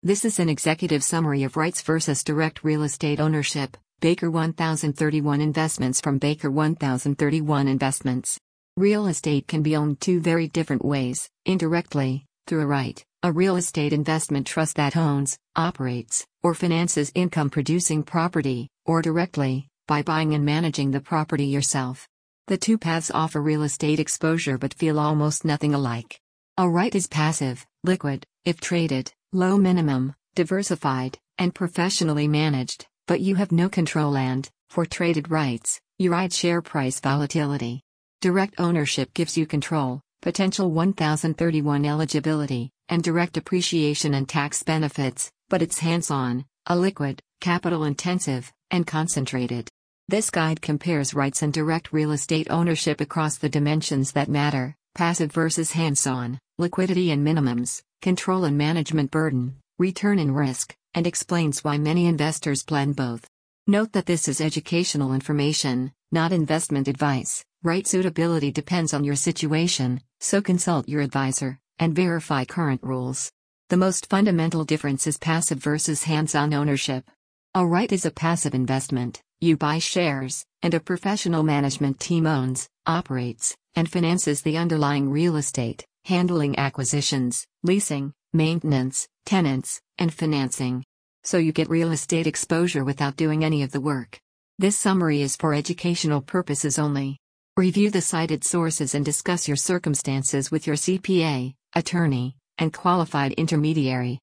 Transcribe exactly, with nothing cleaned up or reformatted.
This is an executive summary of rights versus direct real estate ownership, Baker one thousand thirty-one Investments from Baker one thousand thirty-one Investments. Real estate can be owned two very different ways: indirectly, through a right, a real estate investment trust that owns, operates, or finances income-producing property, or directly, by buying and managing the property yourself. The two paths offer real estate exposure but feel almost nothing alike. A right is passive, liquid, if traded, low minimum, diversified, and professionally managed, but you have no control and, for traded rights, you ride share price volatility. Direct ownership gives you control, potential one thousand thirty-one eligibility, and direct appreciation and tax benefits, but it's hands-on, illiquid, capital-intensive, and concentrated. This guide compares rights and direct real estate ownership across the dimensions that matter: passive versus hands-on, liquidity and minimums, control and management burden, return and risk, and explains why many investors blend both. Note that this is educational information, not investment advice. Right suitability depends on your situation, so consult your advisor and verify current rules. The most fundamental difference is passive versus hands-on ownership. A right is a passive investment. You buy shares, and a professional management team owns, operates, and finances the underlying real estate, handling acquisitions, leasing, maintenance, tenants, and financing. So you get real estate exposure without doing any of the work. This summary is for educational purposes only. Review the cited sources and discuss your circumstances with your C P A, attorney, and qualified intermediary.